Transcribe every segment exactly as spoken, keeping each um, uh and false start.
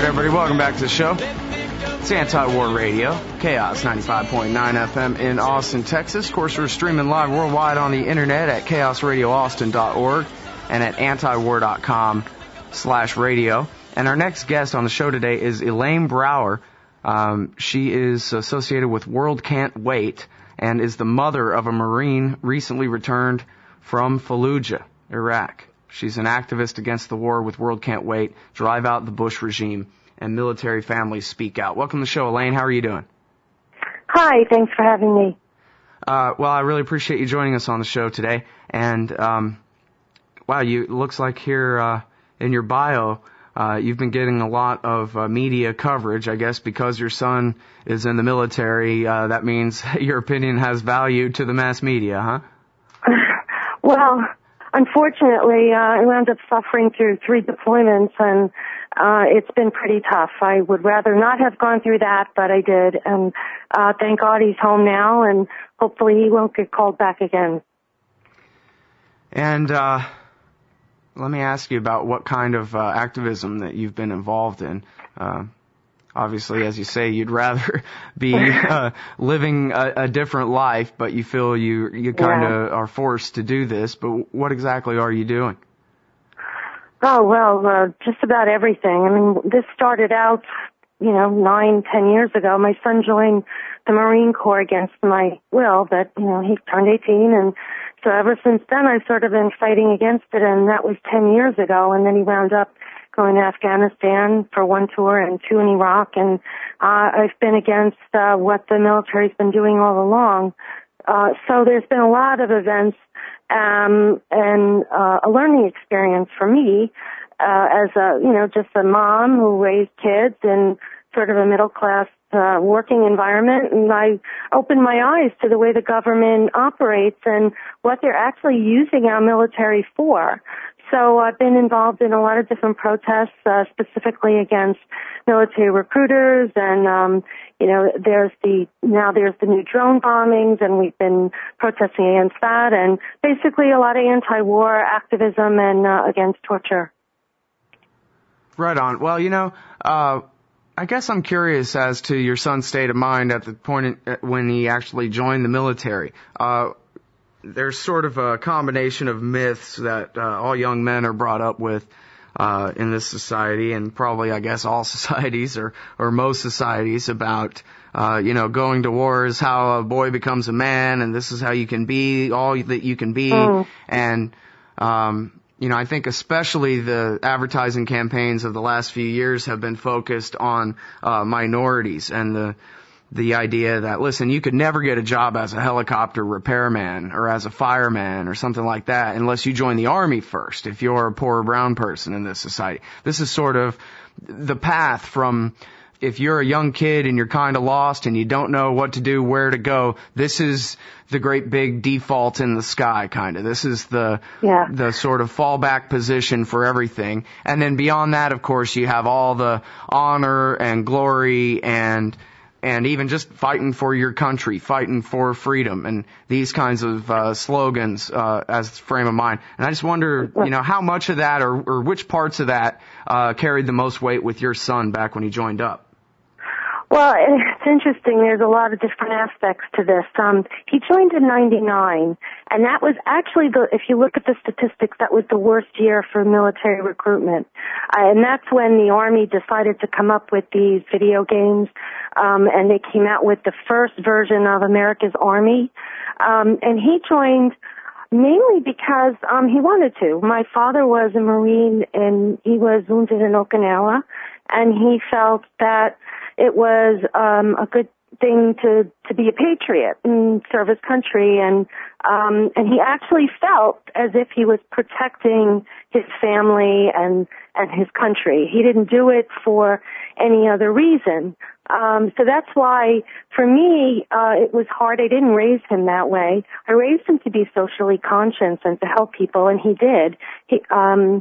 right, everybody, welcome back to the show. It's Anti-War Radio, Chaos ninety-five point nine F M in Austin, Texas. Of course, we're streaming live worldwide on the internet at chaos radio austin dot org and at antiwar.com slash radio. And our next guest on the show today is Elaine Brower. Um, she is associated with World Can't Wait and is the mother of a Marine recently returned from Fallujah, Iraq. She's an activist against the war with World Can't Wait, Drive Out the Bush Regime, and Military Families Speak Out. Welcome to the show, Elaine. How are you doing? Hi, thanks for having me. Uh, well, I really appreciate you joining us on the show today. And, um, wow, you, it looks like here uh, in your bio, uh, you've been getting a lot of uh, media coverage. I guess because your son is in the military, uh, that means your opinion has value to the mass media, huh? Well, unfortunately, uh, I wound up suffering through three deployments, and uh, it's been pretty tough. I would rather not have gone through that, but I did. And uh, thank God he's home now, and hopefully he won't get called back again. And uh, let me ask you about what kind of uh, activism that you've been involved in. Uh, Obviously, as you say, you'd rather be uh, living a, a different life, but you feel you you kind of yeah. are forced to do this. But what exactly are you doing? Oh, well, uh, just about everything. I mean, this started out, you know, nine, ten years ago. My son joined the Marine Corps against my will, but, you know, he turned eighteen, and so ever since then I've sort of been fighting against it, and that was ten years ago, and then he wound up going to Afghanistan for one tour and two in Iraq, and uh, I've been against uh, what the military's been doing all along. Uh, so there's been a lot of events um, and uh, a learning experience for me uh, as a, you know, just a mom who raised kids in sort of a middle-class uh, working environment, and I opened my eyes to the way the government operates and what they're actually using our military for. So I've been involved in a lot of different protests, uh, specifically against military recruiters, and um, you know, there's the now there's the new drone bombings, and we've been protesting against that, and basically a lot of anti-war activism and uh, against torture. Right on. Well, you know, uh, I guess I'm curious as to your son's state of mind at the point when he actually joined the military. Uh, There's sort of a combination of myths that uh, all young men are brought up with uh, in this society, and probably, I guess, all societies or, or most societies about, uh, you know, going to war is how a boy becomes a man, and this is how you can be all that you can be. Mm. And, um, you know, I think especially the advertising campaigns of the last few years have been focused on uh, minorities and the the idea that, listen, you could never get a job as a helicopter repairman or as a fireman or something like that unless you join the Army first, if you're a poor brown person in this society. This is sort of the path from if you're a young kid and you're kind of lost and you don't know what to do, where to go, this is the great big default in the sky, kind of. This is the yeah. the sort of fallback position for everything. And then beyond that, of course, you have all the honor and glory and and even just fighting for your country, fighting for freedom, and these kinds of uh, slogans uh, as frame of mind. And I just wonder, you know, how much of that or, or which parts of that uh, carried the most weight with your son back when he joined up? Well, it's interesting. There's a lot of different aspects to this. Um, he joined in ninety-nine, and that was actually the, if you look at the statistics, that was the worst year for military recruitment. Uh, and that's when the Army decided to come up with these video games, um, and they came out with the first version of America's Army. Um, and he joined mainly because um, he wanted to. My father was a Marine, and he was wounded in Okinawa, and he felt that it was um, a good thing to to be a patriot and serve his country, and um, and he actually felt as if he was protecting his family and and his country. He didn't do it for any other reason. Um, so that's why, for me, uh, it was hard. I didn't raise him that way. I raised him to be socially conscious and to help people, and he did. He, um,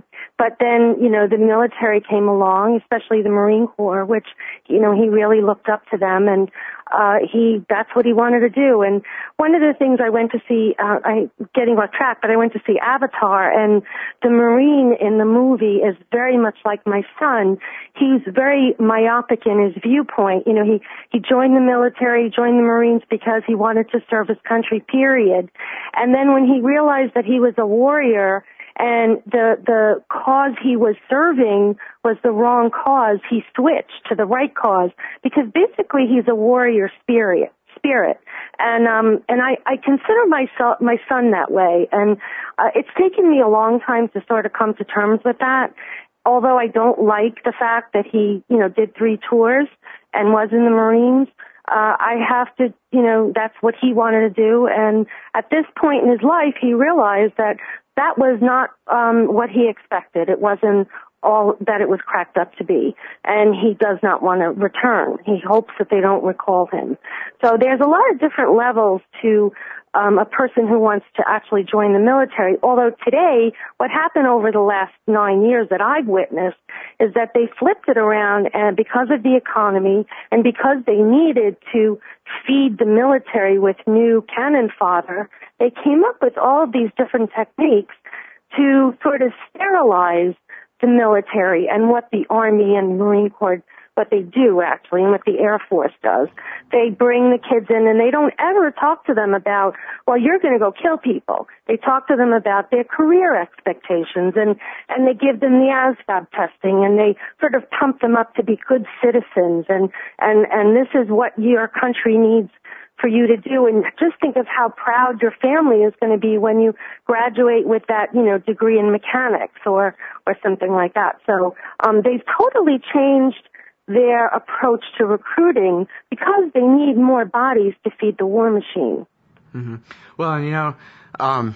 But then, you know, the military came along, especially the Marine Corps, which, you know, he really looked up to them, and uh he that's what he wanted to do. And one of the things I went to see, uh, I getting off track, but I went to see Avatar, and the Marine in the movie is very much like my son. He's very myopic in his viewpoint. You know, he he joined the military, joined the Marines because he wanted to serve his country, period. And then when he realized that he was a warrior and the the cause he was serving was the wrong cause, he switched to the right cause, because basically he's a warrior spirit. Spirit, and um, and I, I consider myself my son that way, and uh, it's taken me a long time to sort of come to terms with that. Although I don't like the fact that he, you know, did three tours and was in the Marines, uh, I have to, you know, that's what he wanted to do. And at this point in his life, he realized that that was not um, what he expected. It wasn't all that it was cracked up to be, and he does not want to return. He hopes that they don't recall him. So there's a lot of different levels to um, a person who wants to actually join the military, although today, what happened over the last nine years that I've witnessed is that they flipped it around, and because of the economy and because they needed to feed the military with new cannon fodder, they came up with all of these different techniques to sort of sterilize the military and what the Army and Marine Corps, what they do actually, and what the Air Force does. They bring the kids in and they don't ever talk to them about, well, you're going to go kill people. They talk to them about their career expectations, and, and they give them the A S V A B testing, and they sort of pump them up to be good citizens, and, and, and this is what your country needs for you to do. And just think of how proud your family is going to be when you graduate with that, you know, degree in mechanics or, or something like that. So, um, they've totally changed their approach to recruiting because they need more bodies to feed the war machine. Mm-hmm. Well, you know, um,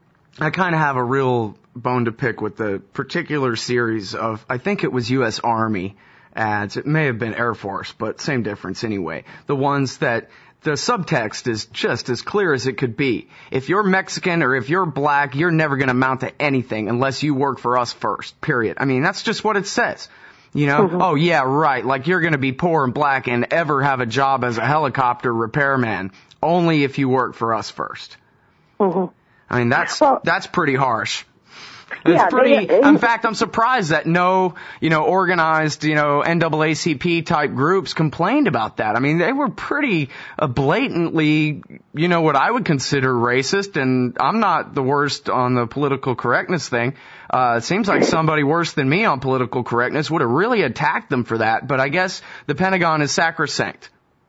I kind of have a real bone to pick with the particular series of, I think it was U S Army ads. It may have been Air Force, but same difference anyway. The ones that the subtext is just as clear as it could be. If you're Mexican or if you're black, you're never going to amount to anything unless you work for us first, period. I mean, that's just what it says. You know, mm-hmm. Oh, yeah, right. Like you're going to be poor and black and ever have a job as a helicopter repairman only if you work for us first. Mm-hmm. I mean, that's well, that's pretty harsh. It's yeah, pretty, they, they, in fact, I'm surprised that no, you know, organized, you know, N double A C P type groups complained about that. I mean, they were pretty uh, blatantly, you know, what I would consider racist, and I'm not the worst on the political correctness thing. Uh, it seems like somebody worse than me on political correctness would have really attacked them for that, but I guess the Pentagon is sacrosanct.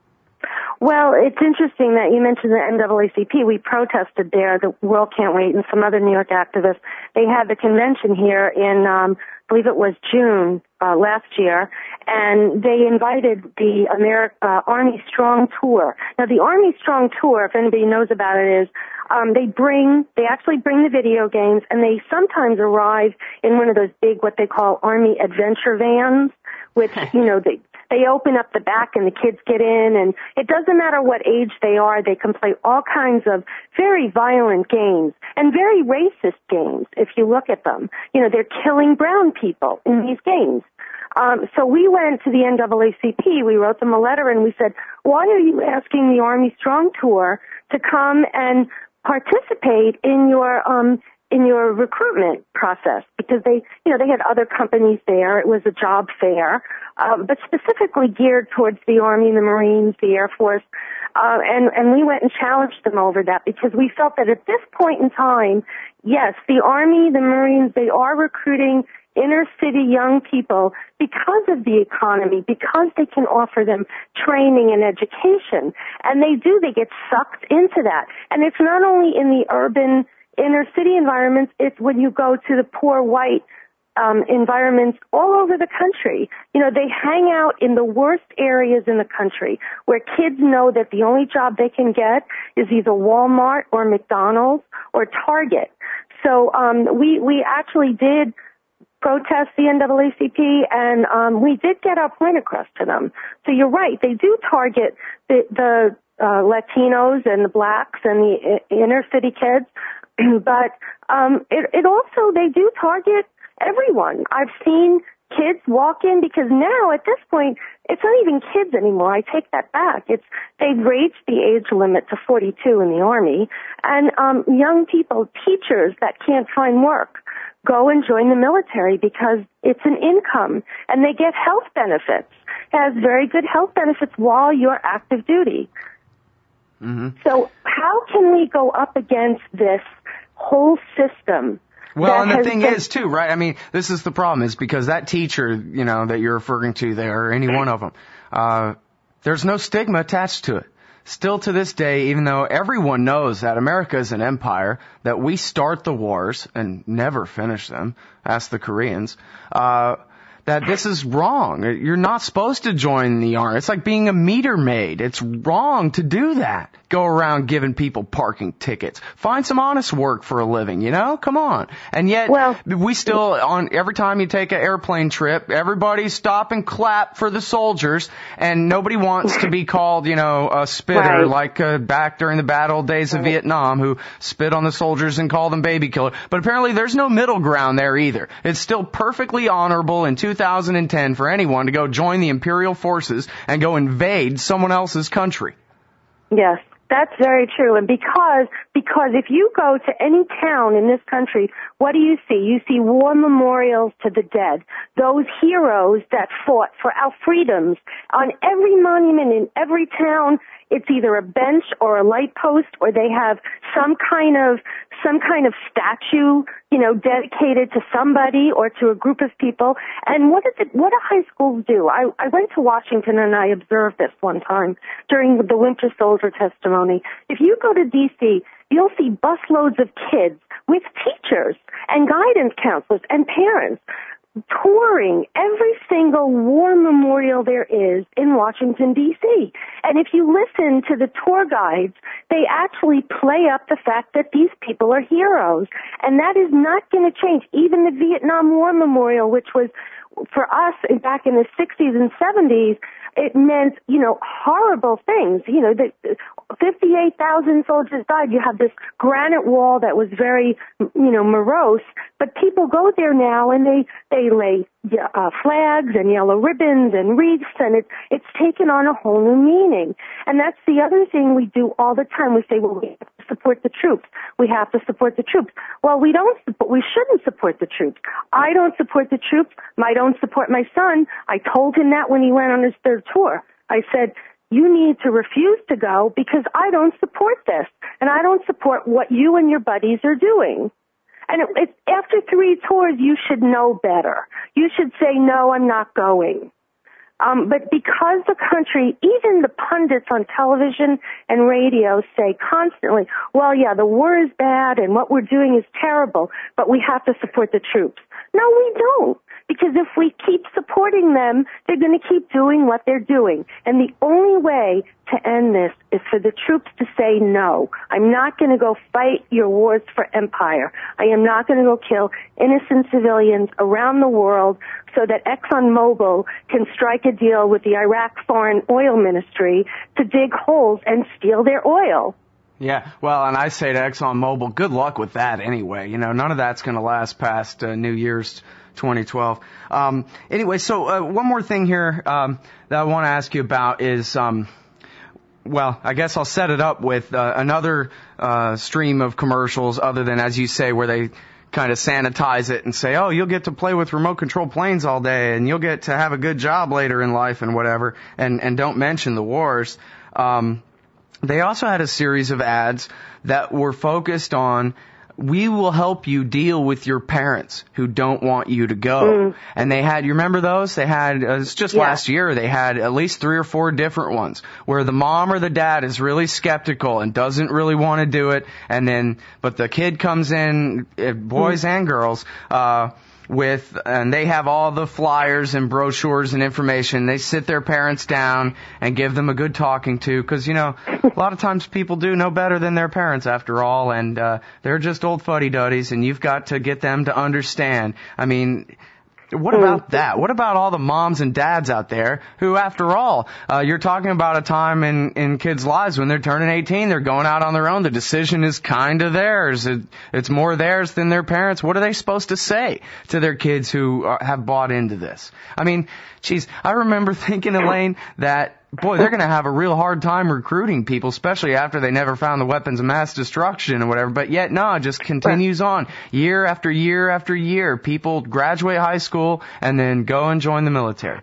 Well, it's interesting that you mentioned the N double A C P. We protested there. The World Can't Wait and some other New York activists. They had the convention here in, um, I believe it was June uh, last year, and they invited the Ameri- uh, Army Strong Tour. Now, the Army Strong Tour, if anybody knows about it, is um, they bring, they actually bring the video games, and they sometimes arrive in one of those big, what they call Army adventure vans, which, you know, they They open up the back and the kids get in, and it doesn't matter what age they are. They can play all kinds of very violent games and very racist games if you look at them. You know, they're killing brown people in these games. Um, so we went to the N double A C P. We wrote them a letter and we said, why are you asking the Army Strong Tour to come and participate in your um in your recruitment process? Because they, you know, they had other companies there. It was a job fair, um, but specifically geared towards the Army, the Marines, the Air Force. Uh, and, and we went and challenged them over that because we felt that at this point in time, yes, the Army, the Marines, they are recruiting inner city young people because of the economy, because they can offer them training and education. And they do, they get sucked into that. And it's not only in the urban inner city environments, it's when you go to the poor white um, environments all over the country. You know, they hang out in the worst areas in the country where kids know that the only job they can get is either Walmart or McDonald's or Target. So um, we we actually did protest the N double A C P, and um, we did get our point across to them. So you're right, they do target the, the uh, Latinos and the blacks and the inner city kids. But um, it, it also, they do target everyone. I've seen kids walk in because now at this point, it's not even kids anymore. I take that back. It's, they've raised the age limit to forty-two in the Army, and um, young people, teachers that can't find work, go and join the military because it's an income, and they get health benefits. It has very good health benefits while you're active duty. Mm-hmm. So how can we go up against this whole system? Well, and the thing been... is, too, right, I mean, this is the problem, is because that teacher, you know, that you're referring to there, or any one of them, uh, there's no stigma attached to it. Still to this day, even though everyone knows that America is an empire, that we start the wars and never finish them, ask the Koreans, uh, that this is wrong. You're not supposed to join the army. It's like being a meter maid. It's wrong to do that. Go around giving people parking tickets. Find some honest work for a living, you know? Come on. And yet, well, we still, on every time you take an airplane trip, everybody stop and clap for the soldiers, and nobody wants to be called, you know, a spitter, right. like uh, back during the bad old days of right. Vietnam, who spit on the soldiers and called them baby killer. But apparently there's no middle ground there either. It's still perfectly honorable in two thousand ten for anyone to go join the Imperial forces and go invade someone else's country. Yes. That's very true. And because, because if you go to any town in this country, what do you see? You see war memorials to the dead. Those heroes that fought for our freedoms. On every monument in every town, it's either a bench or a light post, or they have some kind of, some kind of statue, you know, dedicated to somebody or to a group of people. And what is it, what do high schools do? I, I went to Washington and I observed this one time during the Winter Soldier testimony. If you go to D C, you'll see busloads of kids with teachers and guidance counselors and parents touring every single war memorial there is in Washington, D C And if you listen to the tour guides, they actually play up the fact that these people are heroes. And that is not going to change. Even the Vietnam War Memorial, which was for us back in the sixties and seventies, it meant, you know, horrible things. You know, the fifty-eight thousand soldiers died. You have this granite wall that was very, you know, morose. But people go there now and they, they lay uh, flags and yellow ribbons and wreaths, and it's, it's taken on a whole new meaning. And that's the other thing we do all the time. We say, well, we have to support the troops. We have to support the troops. Well, we don't, we shouldn't support the troops. I don't support the troops. I don't support my son. I told him that when he went on his third tour. I said, you need to refuse to go because I don't support this, and I don't support what you and your buddies are doing. And it, it, after three tours, you should know better. You should say, no, I'm not going. Um, but because the country, even the pundits on television and radio say constantly, well, yeah, the war is bad and what we're doing is terrible, but we have to support the troops. No, we don't. Because if we keep supporting them, they're going to keep doing what they're doing. And the only way to end this is for the troops to say no. I'm not going to go fight your wars for empire. I am not going to go kill innocent civilians around the world so that ExxonMobil can strike a deal with the Iraq Foreign Oil Ministry to dig holes and steal their oil. Yeah, well, and I say to ExxonMobil, good luck with that anyway. You know, none of that's going to last past uh, New Year's twenty twelve. Um, anyway, so uh, one more thing here um, that I want to ask you about is, um, well, I guess I'll set it up with uh, another uh, stream of commercials other than, as you say, where they kind of sanitize it and say, oh, you'll get to play with remote control planes all day and you'll get to have a good job later in life and whatever, and, and don't mention the wars. Um, they also had a series of ads that were focused on, we will help you deal with your parents who don't want you to go. Mm. And they had, you remember those? They had, uh, it's just yeah. last year, they had at least three or four different ones where the mom or the dad is really skeptical and doesn't really want to do it. And then, but the kid comes in, uh, boys mm. and girls, uh, with, and they have all the flyers and brochures and information. They sit their parents down and give them a good talking to, because, you know, a lot of times people do know better than their parents after all, and uh they're just old fuddy-duddies, and you've got to get them to understand. I mean, what about that? What about all the moms and dads out there who, after all, uh, you're talking about a time in, in kids' lives when they're turning eighteen, they're going out on their own. The decision is kind of theirs. It, it's more theirs than their parents. What are they supposed to say to their kids who uh, have bought into this? I mean, geez, I remember thinking, Elaine, that boy, they're going to have a real hard time recruiting people, especially after they never found the weapons of mass destruction or whatever. But yet, no, it just continues on. Year after year after year, people graduate high school and then go and join the military.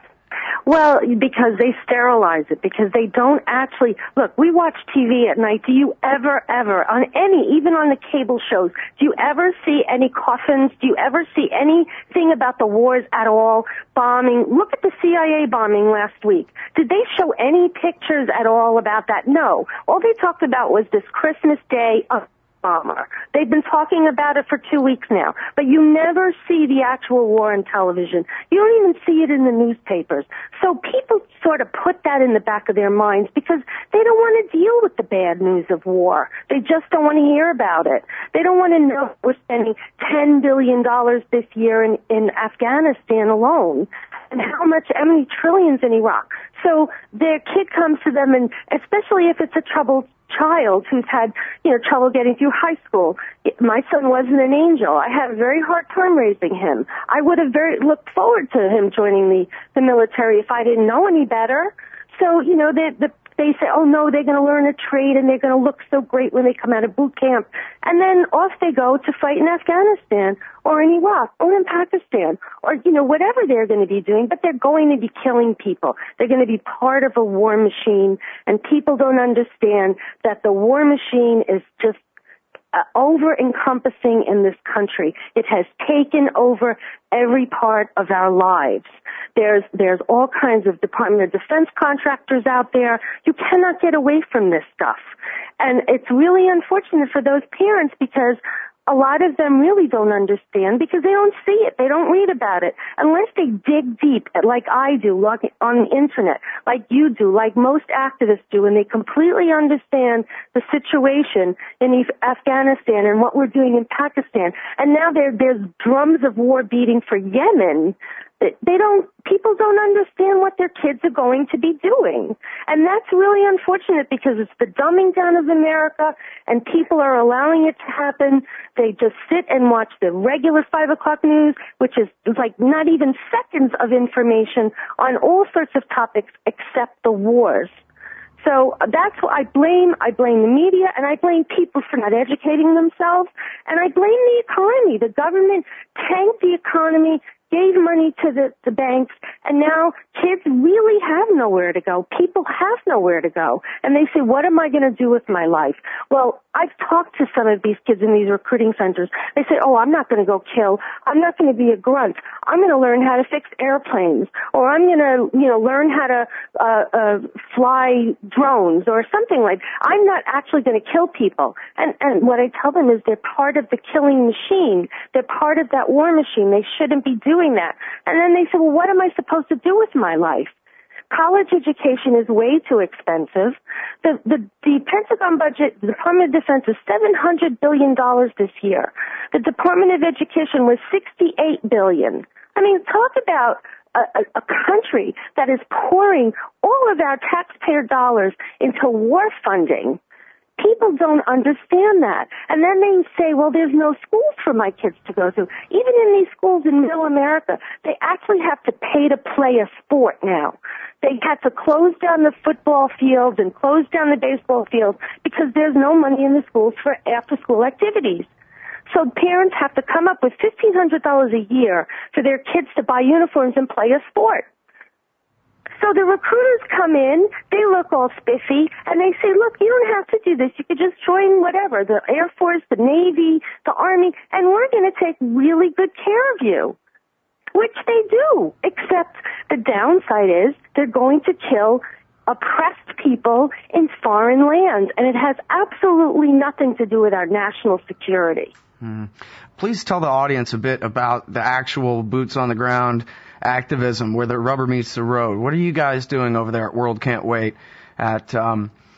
Well, because they sterilize it, because they don't actually, look, we watch T V at night. Do you ever, ever, on any, even on the cable shows, do you ever see any coffins? Do you ever see anything about the wars at all? Bombing? Look at the C I A bombing last week. Did they show any pictures at all about that? No. All they talked about was this Christmas Day of bomber. They've been talking about it for two weeks now, but you never see the actual war on television. You don't even see it in the newspapers. So people sort of put that in the back of their minds because they don't want to deal with the bad news of war. They just don't want to hear about it. They don't want to know we're spending ten billion dollars this year in, in Afghanistan alone, and how much, how many trillions in Iraq. So their kid comes to them, and especially if it's a troubled child who's had, you know, trouble getting through high school. My son wasn't an angel. I had a very hard time raising him. I would have very looked forward to him joining the, the military if I didn't know any better. So, you know, they, the, they say, oh no, they're going to learn a trade and they're going to look so great when they come out of boot camp. And then off they go to fight in Afghanistan or in Iraq or in Pakistan or, you know, whatever they're going to be doing, but they're going to be killing people. They're going to be part of a war machine, and people don't understand that the war machine is just Uh, over-encompassing in this country. It has taken over every part of our lives. There's, there's all kinds of Department of Defense contractors out there. You cannot get away from this stuff. And it's really unfortunate for those parents because a lot of them really don't understand because they don't see it. They don't read about it unless they dig deep, like I do, like on the internet, like you do, like most activists do, and they completely understand the situation in Afghanistan and what we're doing in Pakistan. And now there, there's drums of war beating for Yemen. They don't, people don't understand what their kids are going to be doing. And that's really unfortunate because it's the dumbing down of America and people are allowing it to happen. They just sit and watch the regular five o'clock news, which is like not even seconds of information on all sorts of topics except the wars. So that's what I blame. I blame the media, and I blame people for not educating themselves, and I blame the economy. The government tanked the economy, gave money to the, the banks, and now kids really have nowhere to go. People have nowhere to go. And they say, what am I going to do with my life? Well, I've talked to some of these kids in these recruiting centers. They say, oh, I'm not going to go kill. I'm not going to be a grunt. I'm going to learn how to fix airplanes, or I'm going to, you know, learn how to uh, uh, fly drones or something like that. I'm not actually going to kill people. And, and what I tell them is they're part of the killing machine. They're part of that war machine. They shouldn't be doing that. And then they say, well, what am I supposed to do with my life? College education is way too expensive. The, the, the Pentagon budget, the Department of Defense, is seven hundred billion dollars this year. The Department of Education was sixty-eight billion dollars. I mean, talk about a, a, a country that is pouring all of our taxpayer dollars into war funding. People don't understand that. And then they say, well, there's no schools for my kids to go to. Even in these schools in middle America, they actually have to pay to play a sport now. They had to close down the football fields and close down the baseball fields because there's no money in the schools for after-school activities. So parents have to come up with fifteen hundred dollars a year for their kids to buy uniforms and play a sport. So the recruiters come in, they look all spiffy, and they say, look, you don't have to do this. You could just join whatever, the Air Force, the Navy, the Army, and we're going to take really good care of you, which they do, except the downside is they're going to kill oppressed people in foreign lands, and it has absolutely nothing to do with our national security. Hmm. Please tell the audience a bit about the actual boots on the ground activism, where the rubber meets the road. What are you guys doing over there at World Can't Wait? At um,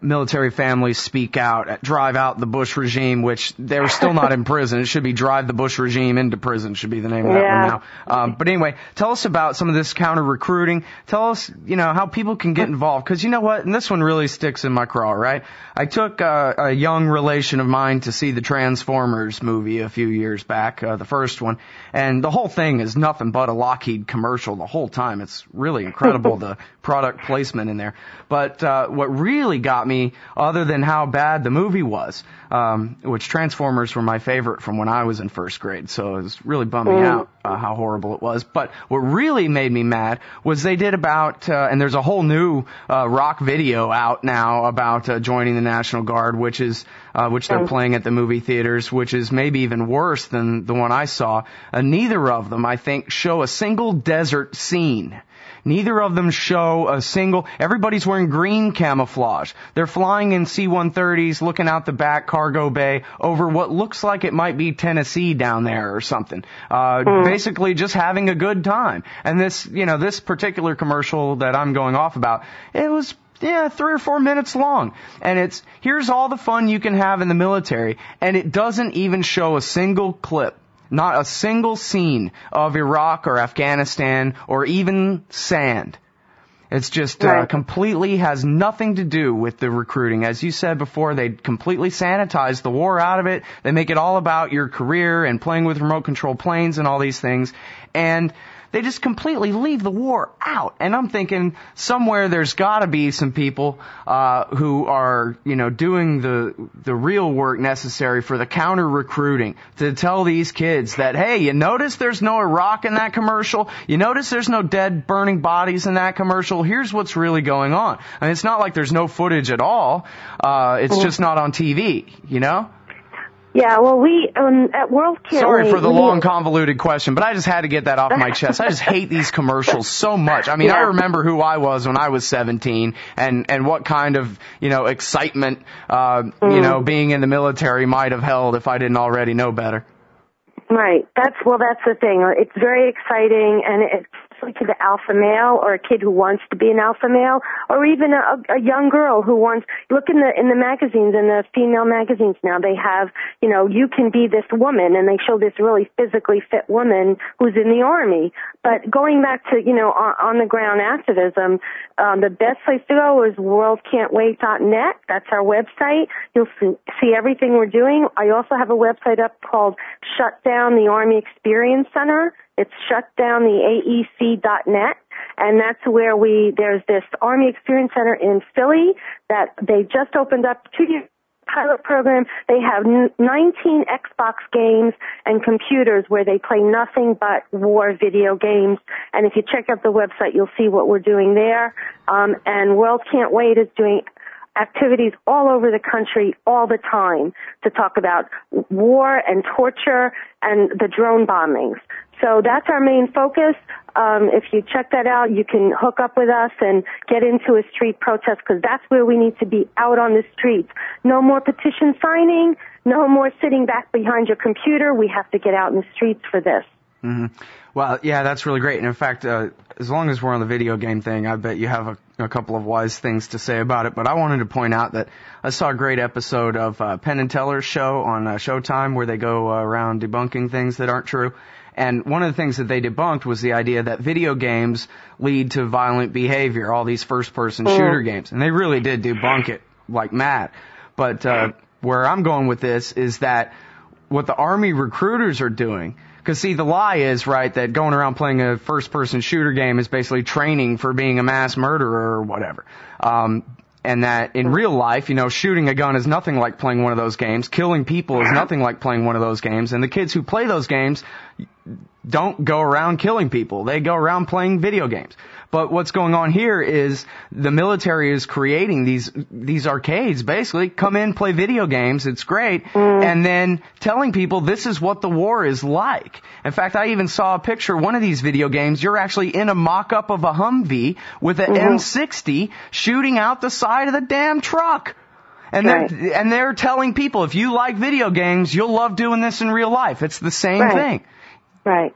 military families speak out, drive out the Bush regime, which they're still not in prison. It should be drive the Bush regime into prison should be the name of that yeah. one now. Um, but anyway, tell us about some of this counter recruiting. Tell us, you know, how people can get involved. Because you know what? And this one really sticks in my craw, right? I took uh, a young relation of mine to see the Transformers movie a few years back, uh, the first one. And the whole thing is nothing but a Lockheed commercial the whole time. It's really incredible, the product placement in there. But uh, what really got me me other than how bad the movie was, um, which Transformers were my favorite from when I was in first grade, so it was really bummed me mm. out uh, how horrible it was. But what really made me mad was they did about, uh, and there's a whole new uh, rock video out now about uh, joining the National Guard, which is uh, which they're playing at the movie theaters, which is maybe even worse than the one I saw. Uh, neither of them, I think, show a single desert scene. Neither of them show a single, everybody's wearing green camouflage. They're flying in C one thirties, looking out the back cargo bay over what looks like it might be Tennessee down there or something. Uh, mm. basically just having a good time. And this, you know, this particular commercial that I'm going off about, it was Yeah, three or four minutes long. And it's, here's all the fun you can have in the military, and it doesn't even show a single clip. Not a single scene of Iraq or Afghanistan or even sand. It's just right. uh, completely has nothing to do with the recruiting. As you said before, they completely sanitize the war out of it. They make it all about your career and playing with remote control planes and all these things. And they just completely leave the war out. And I'm thinking somewhere there's got to be some people uh who are, you know, doing the the real work necessary for the counter recruiting to tell these kids that, hey, you notice there's no Iraq in that commercial? You notice there's no dead burning bodies in that commercial? Here's what's really going on. I mean, it's not like there's no footage at all. Uh it's just not on T V, you know? Yeah, well, we, um, at World Can't Sorry Wait, for the we, long, convoluted question, but I just had to get that off my chest. I just hate these commercials so much. I mean, yeah. I remember who I was when I was seventeen and, and what kind of, you know, excitement, uh, mm. you know, being in the military might have held if I didn't already know better. Right. That's, well, that's the thing. It's very exciting, and it's to the alpha male or a kid who wants to be an alpha male, or even a, a young girl who wants, look in the in the magazines, in the female magazines now, they have, you know, you can be this woman, and they show this really physically fit woman who's in the Army. But going back to, you know, on, on the ground activism, um, the best place to go is world can't wait dot net. That's our website. You'll see, see everything we're doing. I also have a website up called Shut Down the Army Experience Center. It's shut down the A E C dot net, and that's where we, there's this Army Experience Center in Philly that they just opened up two years pilot program. They have nineteen Xbox games and computers where they play nothing but war video games. And if you check out the website, you'll see what we're doing there. Um, and World Can't Wait is doing activities all over the country all the time to talk about war and torture and the drone bombings. So that's our main focus. Um, if you check that out, you can hook up with us and get into a street protest, because that's where we need to be, out on the streets. No more petition signing, no more sitting back behind your computer. We have to get out in the streets for this. Mm-hmm. Well, yeah, that's really great. And in fact, uh, as long as we're on the video game thing, I bet you have a, a couple of wise things to say about it. But I wanted to point out that I saw a great episode of uh, Penn and Teller's show on uh, Showtime, where they go uh, around debunking things that aren't true. And one of the things that they debunked was the idea that video games lead to violent behavior, all these first-person shooter games. And they really did debunk it like mad. But uh, where I'm going with this is that what the Army recruiters are doing, because, see, the lie is, right, that going around playing a first-person shooter game is basically training for being a mass murderer or whatever. Um, and that in real life, you know, shooting a gun is nothing like playing one of those games. Killing people is nothing like playing one of those games. And the kids who play those games don't go around killing people. They go around playing video games. But what's going on here is the military is creating these these arcades, basically. Come in, play video games, it's great, mm. and then telling people this is what the war is like. In fact, I even saw a picture, one of these video games, you're actually in a mock-up of a Humvee with an mm-hmm. M sixty shooting out the side of the damn truck. And right. they're, and they're telling people, if you like video games, you'll love doing this in real life. It's the same right. thing. Right.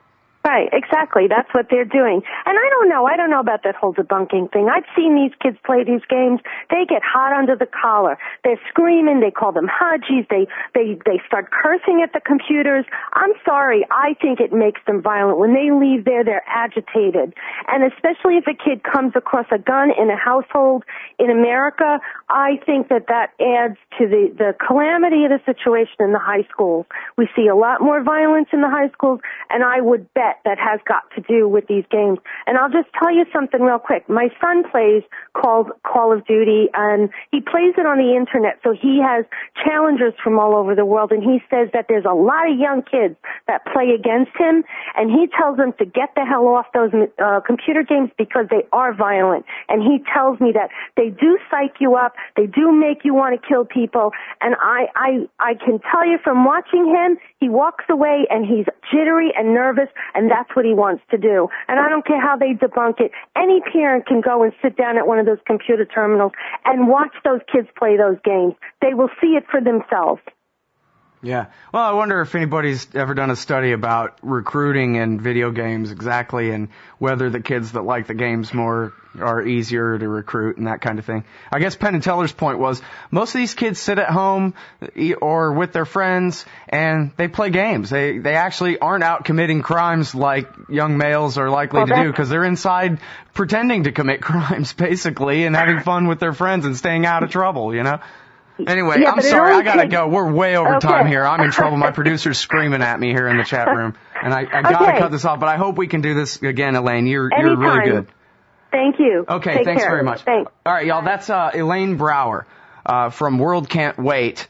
Right, exactly. That's what they're doing. And I don't know. I don't know about that whole debunking thing. I've seen these kids play these games. They get hot under the collar. They're screaming. They call them hajis. They, they, they start cursing at the computers. I'm sorry. I think it makes them violent. When they leave there, they're agitated. And especially if a kid comes across a gun in a household in America, I think that that adds to the, the calamity of the situation in the high schools. We see a lot more violence in the high schools, and I would bet that has got to do with these games. And I'll just tell you something real quick. My son plays Call, Call of Duty, and he plays it on the internet, so he has challengers from all over the world, and he says that there's a lot of young kids that play against him, and he tells them to get the hell off those uh, computer games because they are violent. And he tells me that they do psych you up, they do make you want to kill people, and I, I, I can tell you from watching him, he walks away and he's jittery and nervous, and that's what he wants to do. And I don't care how they debunk it. Any parent can go and sit down at one of those computer terminals and watch those kids play those games. They will see it for themselves. Yeah. Well, I wonder if anybody's ever done a study about recruiting in video games exactly, and whether the kids that like the games more are easier to recruit and that kind of thing. I guess Penn and Teller's point was most of these kids sit at home or with their friends and they play games. They they actually aren't out committing crimes like young males are likely well, to do, because they're inside pretending to commit crimes basically and having fun with their friends and staying out of trouble, you know? Anyway, yeah, I'm sorry, I gotta takes... go. We're way over okay. time here. I'm in trouble. My producer's screaming at me here in the chat room. And I, I gotta okay. cut this off, but I hope we can do this again, Elaine. You're, Anytime. you're really good. Thank you. Okay, Take thanks care. very much. Thanks. All right, y'all, that's uh, Elaine Brower uh, from World Can't Wait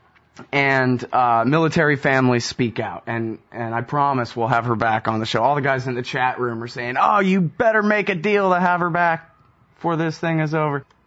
and uh, Military Families Speak Out. And, and I promise we'll have her back on the show. All the guys in the chat room are saying, oh, you better make a deal to have her back before this thing is over.